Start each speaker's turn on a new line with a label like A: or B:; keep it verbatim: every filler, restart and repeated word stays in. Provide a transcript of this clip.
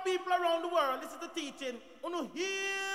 A: people around the world, this is the teaching. Uno hear